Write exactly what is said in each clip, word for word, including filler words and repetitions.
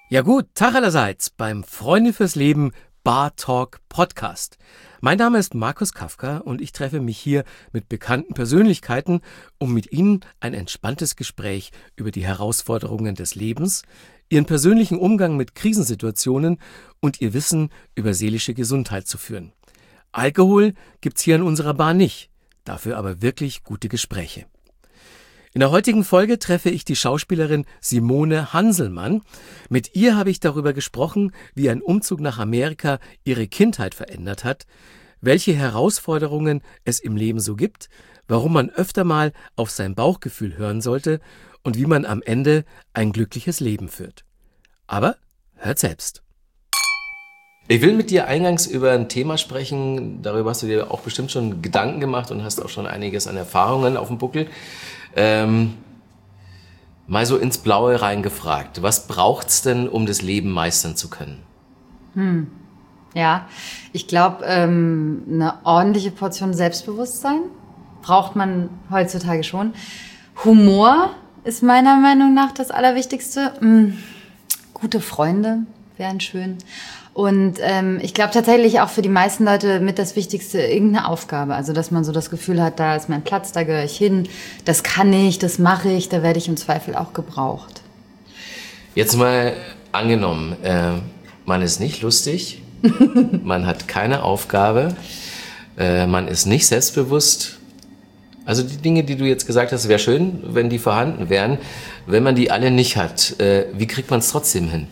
Ja gut, Tag allerseits beim Freunde fürs Leben Bar Talk Podcast. Mein Name ist Markus Kafka und ich treffe mich hier mit bekannten Persönlichkeiten, um mit ihnen ein entspanntes Gespräch über die Herausforderungen des Lebens, ihren persönlichen Umgang mit Krisensituationen und ihr Wissen über seelische Gesundheit zu führen. Alkohol gibt's hier in unserer Bar nicht, dafür aber wirklich gute Gespräche. In der heutigen Folge treffe ich die Schauspielerin Simone Hanselmann. Mit ihr habe ich darüber gesprochen, wie ein Umzug nach Amerika ihre Kindheit verändert hat, welche Herausforderungen es im Leben so gibt, warum man öfter mal auf sein Bauchgefühl hören sollte und wie man am Ende ein glückliches Leben führt. Aber hört selbst. Ich will mit dir eingangs über ein Thema sprechen, darüber hast du dir auch bestimmt schon Gedanken gemacht und hast auch schon einiges an Erfahrungen auf dem Buckel. Ähm, mal so ins Blaue reingefragt. Was braucht's denn, um das Leben meistern zu können? Hm. Ja, ich glaube, ähm, eine ordentliche Portion Selbstbewusstsein braucht man heutzutage schon. Humor ist meiner Meinung nach das Allerwichtigste. Hm. Gute Freunde wären schön. Und ähm, ich glaube tatsächlich auch für die meisten Leute mit das Wichtigste irgendeine Aufgabe. Also dass man so das Gefühl hat, da ist mein Platz, da gehöre ich hin, das kann ich, das mache ich, da werde ich im Zweifel auch gebraucht. Jetzt mal angenommen, äh, man ist nicht lustig, man hat keine Aufgabe, äh, man ist nicht selbstbewusst. Also die Dinge, die du jetzt gesagt hast, wäre schön, wenn die vorhanden wären. Wenn man die alle nicht hat, äh, wie kriegt man es trotzdem hin?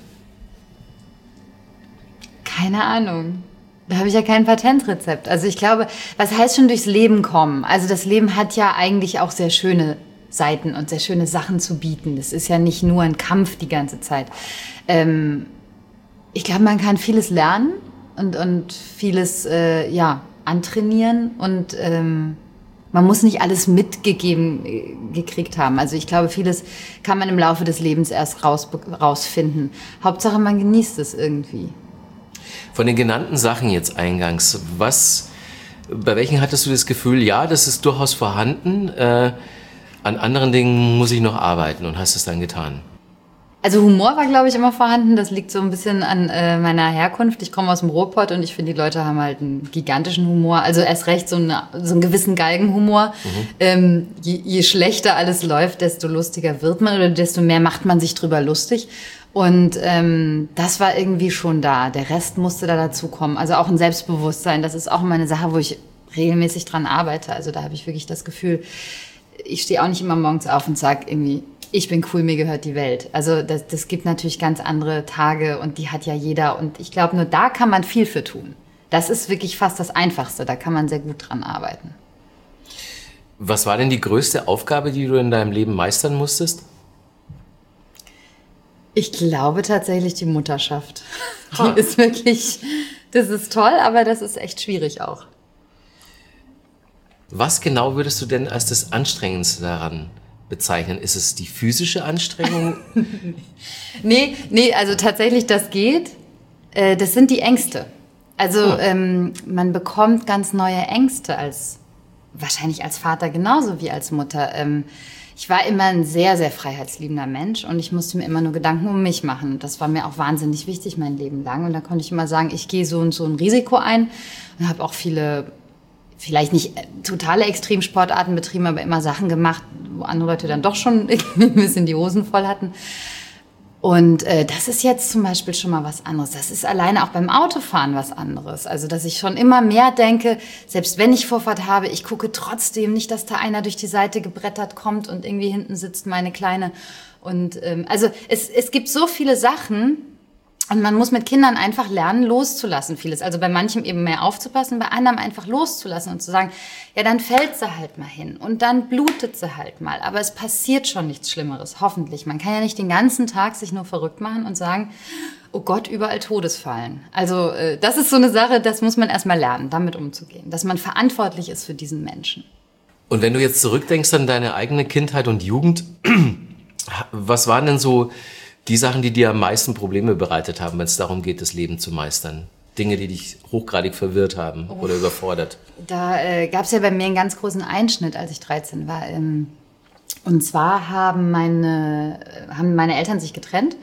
Keine Ahnung. Da habe ich ja kein Patentrezept. Also ich glaube, was heißt schon durchs Leben kommen? Also das Leben hat ja eigentlich auch sehr schöne Seiten und sehr schöne Sachen zu bieten. Das ist ja nicht nur ein Kampf die ganze Zeit. Ähm, ich glaube, man kann vieles lernen und, und vieles äh, ja, antrainieren und ähm, man muss nicht alles mitgegeben äh, gekriegt haben. Also ich glaube, vieles kann man im Laufe des Lebens erst raus, rausfinden. Hauptsache, man genießt es irgendwie. Von den genannten Sachen jetzt eingangs, was, bei welchen hattest du das Gefühl, ja, das ist durchaus vorhanden, äh, an anderen Dingen muss ich noch arbeiten und hast es dann getan? Also Humor war, glaube ich, immer vorhanden. Das liegt so ein bisschen an äh, meiner Herkunft. Ich komme aus dem Ruhrpott und ich finde, die Leute haben halt einen gigantischen Humor. Also erst recht so, eine, so einen gewissen Galgenhumor. Mhm. Ähm, je, je schlechter alles läuft, desto lustiger wird man oder desto mehr macht man sich drüber lustig. Und ähm, das war irgendwie schon da. Der Rest musste da dazukommen. Also auch ein Selbstbewusstsein. Das ist auch immer eine Sache, wo ich regelmäßig dran arbeite. Also da habe ich wirklich das Gefühl, ich stehe auch nicht immer morgens auf und sage irgendwie, ich bin cool, mir gehört die Welt. Also das, das gibt natürlich ganz andere Tage und die hat ja jeder. Und ich glaube, nur da kann man viel für tun. Das ist wirklich fast das Einfachste. Da kann man sehr gut dran arbeiten. Was war denn die größte Aufgabe, die du in deinem Leben meistern musstest? Ich glaube tatsächlich die Mutterschaft. Die ist wirklich, das ist toll, aber das ist echt schwierig auch. Was genau würdest du denn als das Anstrengendste daran bezeichnen? Ist es die physische Anstrengung? nee, nee, also tatsächlich, das geht. Äh, das sind die Ängste. Also oh. ähm, man bekommt ganz neue Ängste als, wahrscheinlich als Vater genauso wie als Mutter. Ähm, Ich war immer ein sehr, sehr freiheitsliebender Mensch und ich musste mir immer nur Gedanken um mich machen. Und das war mir auch wahnsinnig wichtig mein Leben lang. Und da konnte ich immer sagen, ich gehe so und so ein Risiko ein und habe auch viele, vielleicht nicht totale Extremsportarten betrieben, aber immer Sachen gemacht, wo andere Leute dann doch schon ein bisschen die Hosen voll hatten. Und äh, das ist jetzt zum Beispiel schon mal was anderes. Das ist alleine auch beim Autofahren was anderes. Also, dass ich schon immer mehr denke, selbst wenn ich Vorfahrt habe, ich gucke trotzdem nicht, dass da einer durch die Seite gebrettert kommt und irgendwie hinten sitzt meine Kleine. Und ähm, also es, es gibt so viele Sachen und man muss mit Kindern einfach lernen, loszulassen vieles. Also bei manchem eben mehr aufzupassen, bei anderem einfach loszulassen und zu sagen, ja, dann fällt sie halt mal hin und dann blutet sie halt mal. Aber es passiert schon nichts Schlimmeres, hoffentlich. Man kann ja nicht den ganzen Tag sich nur verrückt machen und sagen, oh Gott, überall Todesfallen. Also äh, das ist so eine Sache, das muss man erstmal lernen, damit umzugehen. Dass man verantwortlich ist für diesen Menschen. Und wenn du jetzt zurückdenkst an deine eigene Kindheit und Jugend, was waren denn so die Sachen, die dir am meisten Probleme bereitet haben, wenn es darum geht, das Leben zu meistern? Dinge, die dich hochgradig verwirrt haben oh, oder überfordert? Da äh, gab es ja bei mir einen ganz großen Einschnitt, als ich dreizehn war. Ähm, und zwar haben meine, haben meine Eltern sich getrennt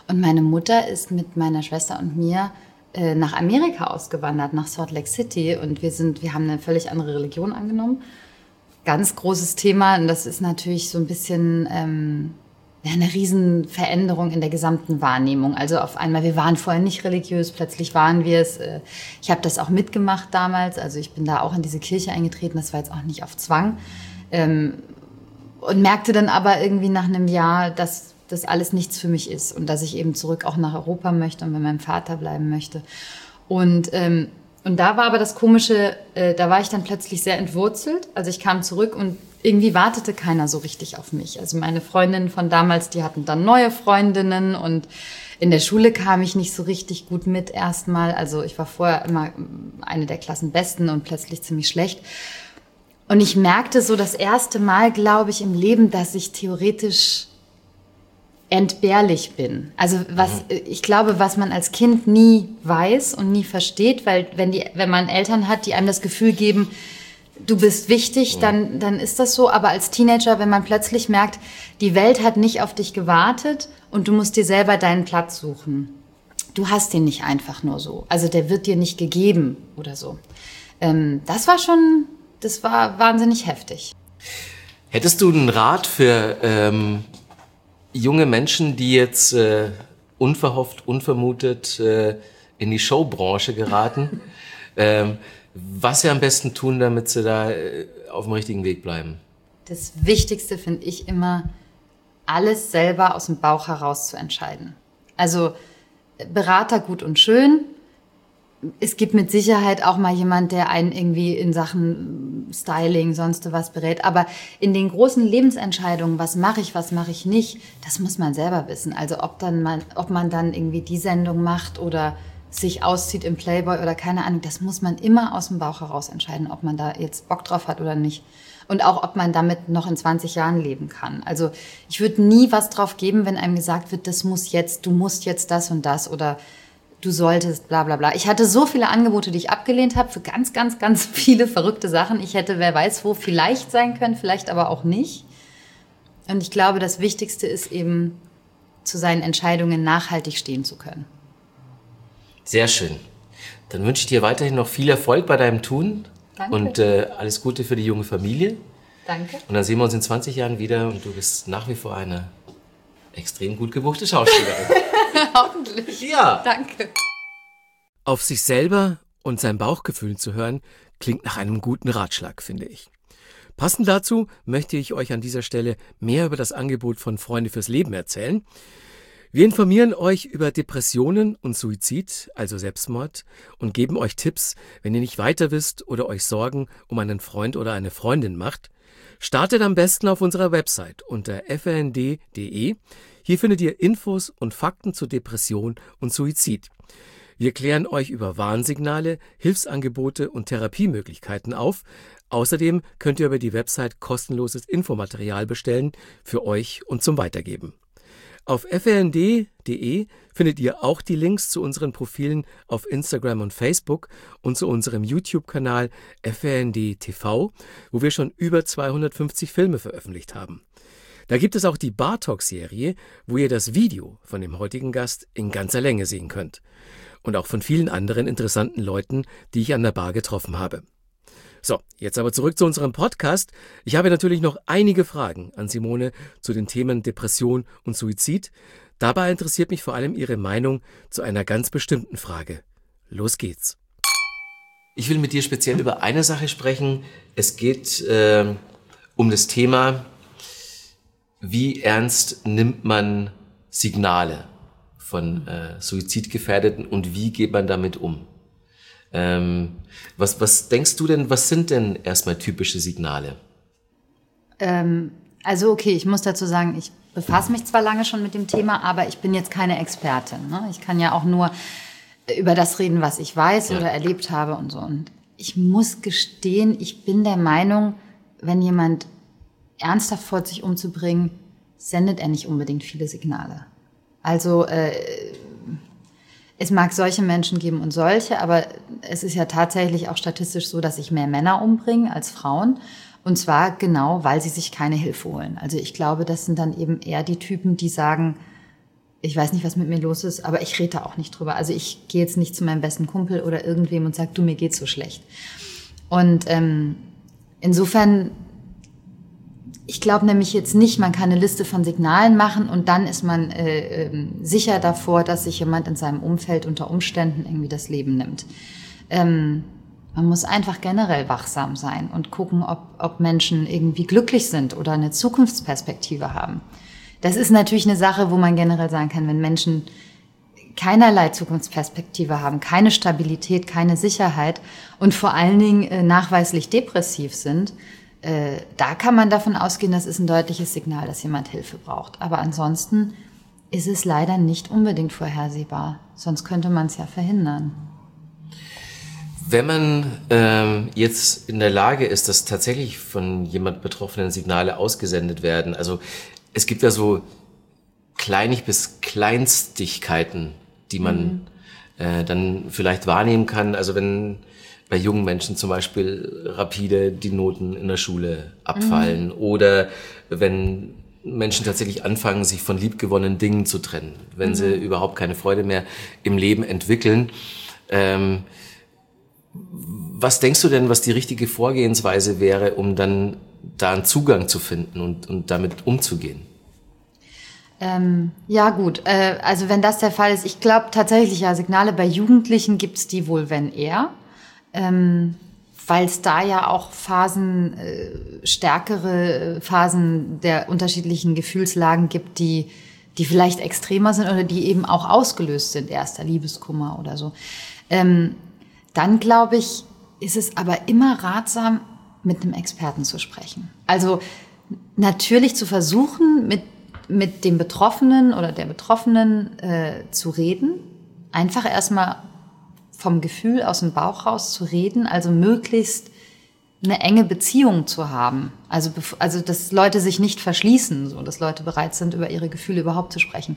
Und meine Mutter ist mit meiner Schwester und mir äh, nach Amerika ausgewandert, nach Salt Lake City. Und wir sind, wir haben eine völlig andere Religion angenommen. Ganz großes Thema. Und das ist natürlich so ein bisschen ähm, ja, eine Riesenveränderung in der gesamten Wahrnehmung. Also auf einmal, wir waren vorher nicht religiös, plötzlich waren wir es. Ich habe das auch mitgemacht damals. Also ich bin da auch in diese Kirche eingetreten. Das war jetzt auch nicht auf Zwang. Ähm, und merkte dann aber irgendwie nach einem Jahr, dass das alles nichts für mich ist und dass ich eben zurück auch nach Europa möchte und bei meinem Vater bleiben möchte. Und, ähm, und da war aber das Komische, äh, da war ich dann plötzlich sehr entwurzelt. Also ich kam zurück und irgendwie wartete keiner so richtig auf mich. Also meine Freundinnen von damals, die hatten dann neue Freundinnen und in der Schule kam ich nicht so richtig gut mit erstmal. Also ich war vorher immer eine der Klassenbesten und plötzlich ziemlich schlecht. Und ich merkte so das erste Mal, glaube ich, im Leben, dass ich theoretisch entbehrlich bin. Also was, ich glaube, was man als Kind nie weiß und nie versteht, weil wenn die, wenn man Eltern hat, die einem das Gefühl geben, du bist wichtig, dann, dann ist das so. Aber als Teenager, wenn man plötzlich merkt, die Welt hat nicht auf dich gewartet und du musst dir selber deinen Platz suchen. Du hast den nicht einfach nur so. Also der wird dir nicht gegeben oder so. Ähm, das war schon, das war wahnsinnig heftig. Hättest du einen Rat für ähm, junge Menschen, die jetzt äh, unverhofft, unvermutet äh, in die Showbranche geraten, ähm, was sie am besten tun, damit sie da äh, auf dem richtigen Weg bleiben? Das Wichtigste finde ich immer, alles selber aus dem Bauch heraus zu entscheiden. Also Berater gut und schön. Es gibt mit Sicherheit auch mal jemand, der einen irgendwie in Sachen Styling, sonst was berät. Aber in den großen Lebensentscheidungen, was mache ich, was mache ich nicht, das muss man selber wissen. Also ob dann man, ob man dann irgendwie die Sendung macht oder sich auszieht im Playboy oder keine Ahnung, das muss man immer aus dem Bauch heraus entscheiden, ob man da jetzt Bock drauf hat oder nicht. Und auch, ob man damit noch in zwanzig Jahren leben kann. Also ich würde nie was drauf geben, wenn einem gesagt wird, das muss jetzt, du musst jetzt das und das oder du solltest, bla bla bla. Ich hatte so viele Angebote, die ich abgelehnt habe, für ganz, ganz, ganz viele verrückte Sachen. Ich hätte, wer weiß wo, vielleicht sein können, vielleicht aber auch nicht. Und ich glaube, das Wichtigste ist eben, zu seinen Entscheidungen nachhaltig stehen zu können. Sehr schön. Dann wünsche ich dir weiterhin noch viel Erfolg bei deinem Tun. Danke. Und äh, alles Gute für die junge Familie. Danke. Und dann sehen wir uns in zwanzig Jahren wieder und du bist nach wie vor eine extrem gut gebuchte Schauspielerin. Hoffentlich. Ja. Danke. Auf sich selber und sein Bauchgefühl zu hören, klingt nach einem guten Ratschlag, finde ich. Passend dazu möchte ich euch an dieser Stelle mehr über das Angebot von Freunde fürs Leben erzählen. Wir informieren euch über Depressionen und Suizid, also Selbstmord, und geben euch Tipps, wenn ihr nicht weiter wisst oder euch Sorgen um einen Freund oder eine Freundin macht. Startet am besten auf unserer Website unter f r n d punkt d e. Hier findet ihr Infos und Fakten zu Depression und Suizid. Wir klären euch über Warnsignale, Hilfsangebote und Therapiemöglichkeiten auf. Außerdem könnt ihr über die Website kostenloses Infomaterial bestellen für euch und zum Weitergeben. Auf f r n d punkt d e findet ihr auch die Links zu unseren Profilen auf Instagram und Facebook und zu unserem YouTube-Kanal F R N D T V, wo wir schon über zweihundertfünfzig Filme veröffentlicht haben. Da gibt es auch die Bar Talk-Serie, wo ihr das Video von dem heutigen Gast in ganzer Länge sehen könnt. Und auch von vielen anderen interessanten Leuten, die ich an der Bar getroffen habe. So, jetzt aber zurück zu unserem Podcast. Ich habe natürlich noch einige Fragen an Simone zu den Themen Depression und Suizid. Dabei interessiert mich vor allem ihre Meinung zu einer ganz bestimmten Frage. Los geht's. Ich will mit dir speziell über eine Sache sprechen. Es geht äh, um das Thema, wie ernst nimmt man Signale von äh, Suizidgefährdeten und wie geht man damit um? Ähm, was, was denkst du denn, was sind denn erstmal typische Signale? Ähm, also okay, ich muss dazu sagen, ich befasse mich zwar lange schon mit dem Thema, aber ich bin jetzt keine Expertin. Ne? Ich kann ja auch nur über das reden, was ich weiß ja. oder erlebt habe und so. Und ich muss gestehen, ich bin der Meinung, wenn jemand ernsthaft vorhat, sich umzubringen, sendet er nicht unbedingt viele Signale. Also äh, es mag solche Menschen geben und solche, aber es ist ja tatsächlich auch statistisch so, dass sich mehr Männer umbringen als Frauen. Und zwar genau, weil sie sich keine Hilfe holen. Also ich glaube, das sind dann eben eher die Typen, die sagen, ich weiß nicht, was mit mir los ist, aber ich rede da auch nicht drüber. Also ich gehe jetzt nicht zu meinem besten Kumpel oder irgendwem und sage, du, mir geht's so schlecht. Und ähm, insofern, ich glaube nämlich jetzt nicht, man kann eine Liste von Signalen machen und dann ist man äh, äh, sicher davor, dass sich jemand in seinem Umfeld unter Umständen irgendwie das Leben nimmt. Ähm, man muss einfach generell wachsam sein und gucken, ob, ob Menschen irgendwie glücklich sind oder eine Zukunftsperspektive haben. Das ist natürlich eine Sache, wo man generell sagen kann, wenn Menschen keinerlei Zukunftsperspektive haben, keine Stabilität, keine Sicherheit und vor allen Dingen äh, nachweislich depressiv sind, äh, da kann man davon ausgehen, das ist ein deutliches Signal, dass jemand Hilfe braucht. Aber ansonsten ist es leider nicht unbedingt vorhersehbar, sonst könnte man es ja verhindern. Wenn man ähm, jetzt in der Lage ist, dass tatsächlich von jemand Betroffenen Signale ausgesendet werden, also es gibt ja so Kleinig- bis Kleinstigkeiten, die man mhm. äh, dann vielleicht wahrnehmen kann. Also wenn bei jungen Menschen zum Beispiel rapide die Noten in der Schule abfallen mhm. oder wenn Menschen tatsächlich anfangen, sich von liebgewonnenen Dingen zu trennen, wenn mhm. sie überhaupt keine Freude mehr im Leben entwickeln. Ähm, was denkst du denn, was die richtige Vorgehensweise wäre, um dann da einen Zugang zu finden und, und damit umzugehen? Ähm, ja gut, äh, also wenn das der Fall ist, ich glaube tatsächlich, ja, Signale bei Jugendlichen gibt's die wohl, wenn eher, ähm, weil es da ja auch Phasen, äh, stärkere Phasen der unterschiedlichen Gefühlslagen gibt, die, die vielleicht extremer sind oder die eben auch ausgelöst sind, erster Liebeskummer oder so. Ähm, dann glaube ich, ist es aber immer ratsam, mit einem Experten zu sprechen. Also natürlich zu versuchen, mit mit dem Betroffenen oder der Betroffenen äh, zu reden, einfach erstmal vom Gefühl aus dem Bauch raus zu reden, also möglichst eine enge Beziehung zu haben. Also, also dass Leute sich nicht verschließen, so dass Leute bereit sind, über ihre Gefühle überhaupt zu sprechen.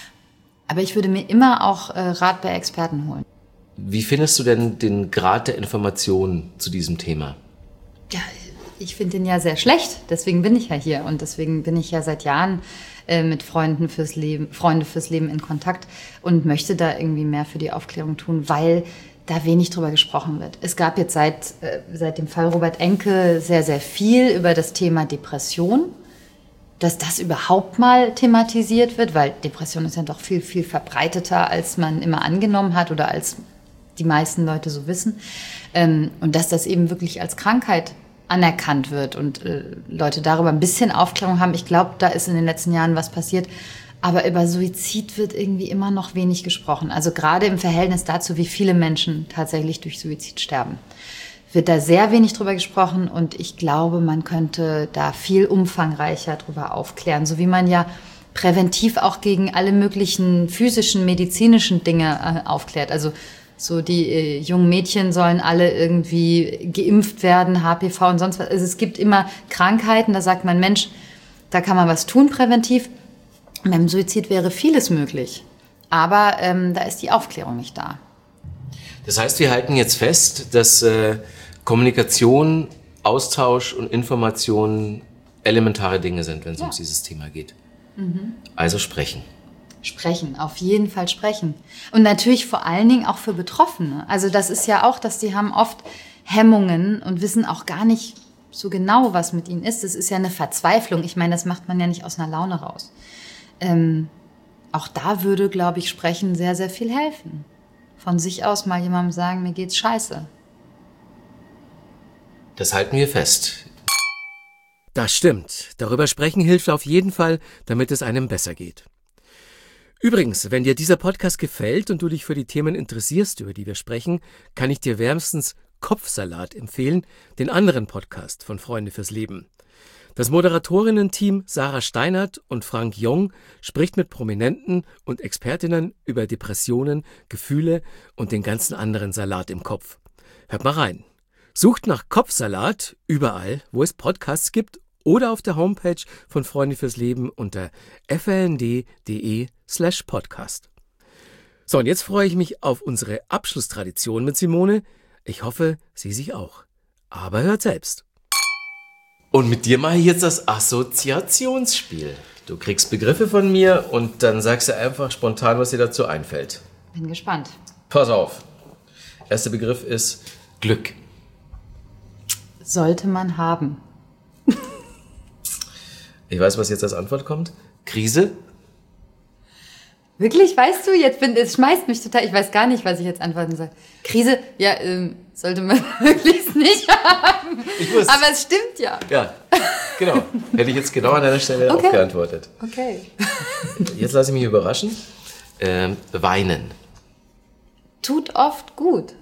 Aber ich würde mir immer auch äh, Rat bei Experten holen. Wie findest du denn den Grad der Information zu diesem Thema? Ja, ich finde den ja sehr schlecht, deswegen bin ich ja hier und deswegen bin ich ja seit Jahren äh, mit Freunden fürs Leben, Freunde fürs Leben in Kontakt und möchte da irgendwie mehr für die Aufklärung tun, weil da wenig drüber gesprochen wird. Es gab jetzt seit, äh, seit dem Fall Robert Enke sehr, sehr viel über das Thema Depression, dass das überhaupt mal thematisiert wird, weil Depression ist ja doch viel, viel verbreiteter, als man immer angenommen hat oder als die meisten Leute so wissen. Ähm, und dass das eben wirklich als Krankheit anerkannt wird und äh, Leute darüber ein bisschen Aufklärung haben. Ich glaube, da ist in den letzten Jahren was passiert. Aber über Suizid wird irgendwie immer noch wenig gesprochen. Also gerade im Verhältnis dazu, wie viele Menschen tatsächlich durch Suizid sterben, wird da sehr wenig drüber gesprochen. Und ich glaube, man könnte da viel umfangreicher drüber aufklären. So wie man ja präventiv auch gegen alle möglichen physischen, medizinischen Dinge äh, aufklärt. Also so die äh, jungen Mädchen sollen alle irgendwie geimpft werden, H P V und sonst was. Also es gibt immer Krankheiten, da sagt man, Mensch, da kann man was tun präventiv. Beim Suizid wäre vieles möglich. Aber ähm, da ist die Aufklärung nicht da. Das heißt, wir halten jetzt fest, dass äh, Kommunikation, Austausch und Information elementare Dinge sind, wenn es ja. um dieses Thema geht. Mhm. Also sprechen. Sprechen, auf jeden Fall sprechen. Und natürlich vor allen Dingen auch für Betroffene. Also das ist ja auch, dass die haben oft Hemmungen und wissen auch gar nicht so genau, was mit ihnen ist. Das ist ja eine Verzweiflung. Ich meine, das macht man ja nicht aus einer Laune raus. Ähm, auch da würde, glaube ich, Sprechen sehr, sehr viel helfen. Von sich aus mal jemandem sagen, mir geht's scheiße. Das halten wir fest. Das stimmt. Darüber sprechen hilft auf jeden Fall, damit es einem besser geht. Übrigens, wenn dir dieser Podcast gefällt und du dich für die Themen interessierst, über die wir sprechen, kann ich dir wärmstens Kopfsalat empfehlen, den anderen Podcast von Freunde fürs Leben. Das Moderatorinnen-Team Sarah Steinert und Frank Jong spricht mit Prominenten und Expertinnen über Depressionen, Gefühle und den ganzen anderen Salat im Kopf. Hört mal rein. Sucht nach Kopfsalat überall, wo es Podcasts gibt oder auf der Homepage von Freunde fürs Leben unter frnd.de slash podcast. So, und jetzt freue ich mich auf unsere Abschlusstradition mit Simone. Ich hoffe, Sie sich auch. Aber hört selbst. Und mit dir mache ich jetzt das Assoziationsspiel. Du kriegst Begriffe von mir und dann sagst du einfach spontan, was dir dazu einfällt. Bin gespannt. Pass auf. Erster Begriff ist Glück. Sollte man haben. Ich weiß, was jetzt als Antwort kommt. Krise. Wirklich, weißt du, jetzt bin, es schmeißt mich total, ich weiß gar nicht, was ich jetzt antworten soll. Krise, ja, ähm, sollte man wirklich nicht haben. Ich wusste. Aber es stimmt ja. Ja, genau. Hätte ich jetzt genau an deiner Stelle Okay. auch geantwortet. Okay. Jetzt lasse ich mich überraschen. Ähm, weinen. Tut oft gut.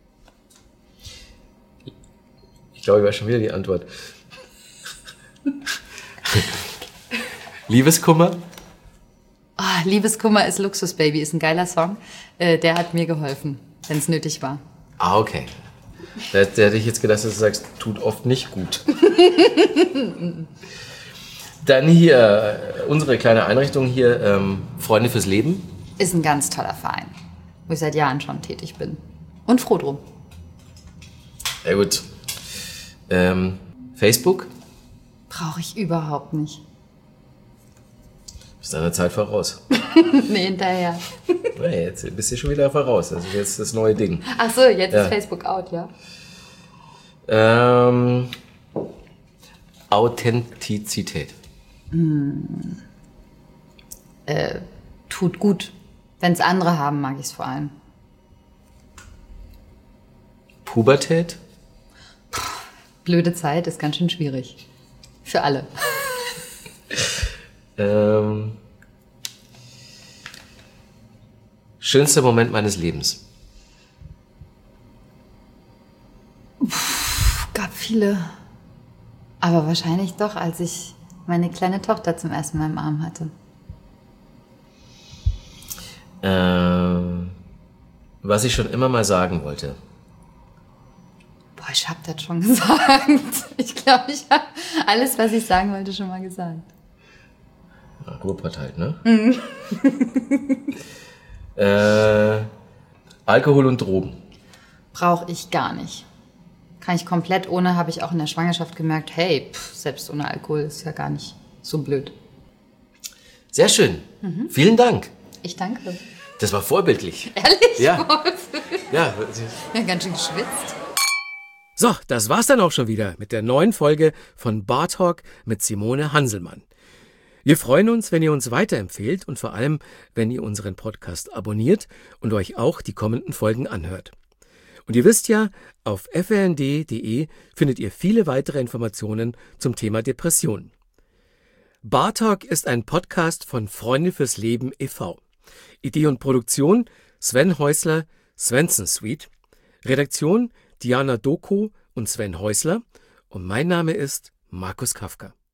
Ich glaube, ich weiß schon wieder die Antwort. Liebeskummer. Oh, Liebeskummer ist Luxusbaby, ist ein geiler Song. Äh, der hat mir geholfen, wenn es nötig war. Ah, okay. Da, da hätte ich jetzt gedacht, dass du sagst, tut oft nicht gut. Dann hier, unsere kleine Einrichtung hier, ähm, Freunde fürs Leben. Ist ein ganz toller Verein, wo ich seit Jahren schon tätig bin. Und froh drum. Ja gut. Ähm, Facebook. Brauche ich überhaupt nicht. Ist deiner Zeit voraus. Nee, hinterher. Nee, jetzt bist du schon wieder voraus. Das ist jetzt das neue Ding. Ach so, jetzt Ja. ist Facebook out, ja? Ähm, Authentizität. Äh, tut gut. Wenn es andere haben, mag ich es vor allem. Pubertät. Blöde Zeit ist ganz schön schwierig. Für alle. Ähm, schönster Moment meines Lebens. Gab viele. Aber wahrscheinlich doch, als ich meine kleine Tochter zum ersten Mal im Arm hatte. Ähm, was ich schon immer mal sagen wollte. Boah, ich hab das schon gesagt. Ich glaube, ich habe alles, was ich sagen wollte, schon mal gesagt. Ja, Ruhrpott halt, ne? äh, Alkohol und Drogen. Brauche ich gar nicht. Kann ich komplett ohne, habe ich auch in der Schwangerschaft gemerkt, hey, pff, selbst ohne Alkohol ist ja gar nicht so blöd. Sehr schön. Vielen Dank. Ich danke. Das war vorbildlich. Ehrlich? Ja. Ja. Ja, ganz schön geschwitzt. So, das war's dann auch schon wieder mit der neuen Folge von Bar Talk mit Simone Hanselmann. Wir freuen uns, wenn ihr uns weiterempfehlt und vor allem, wenn ihr unseren Podcast abonniert und euch auch die kommenden Folgen anhört. Und ihr wisst ja, auf f r n d punkt d e findet ihr viele weitere Informationen zum Thema Depression. Bar Talk ist ein Podcast von Freunde fürs Leben e V Idee und Produktion Sven Häusler, Svensson Suite. Redaktion Diana Doko und Sven Häusler. Und mein Name ist Markus Kafka.